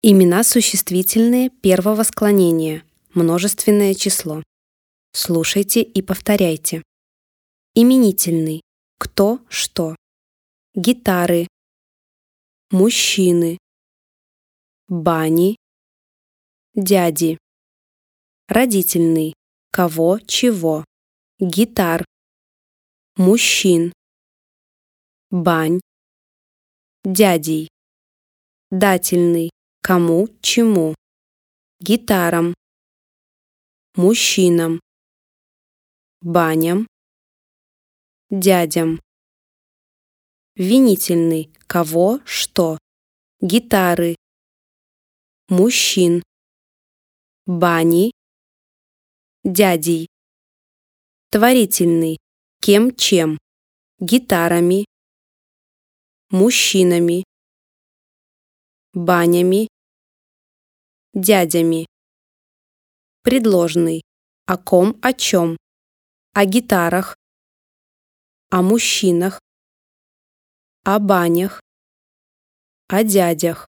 Имена существительные первого склонения. Множественное число. Слушайте и повторяйте. Именительный. Кто, что. Гитары. Мужчины. Бани. Дяди. Родительный. Кого, чего. Гитар. Мужчин. Бань. Дядей. Дательный. Кому, чему. Гитарам. Мужчинам. Баням. Дядям. Винительный. Кого, что. Гитары. Мужчин. Бани. Дядей. Творительный. Кем, чем. Гитарами. Мужчинами. Банями. Дядями. Предложный. О ком, о чем. О гитарах. О мужчинах. О банях. О дядях.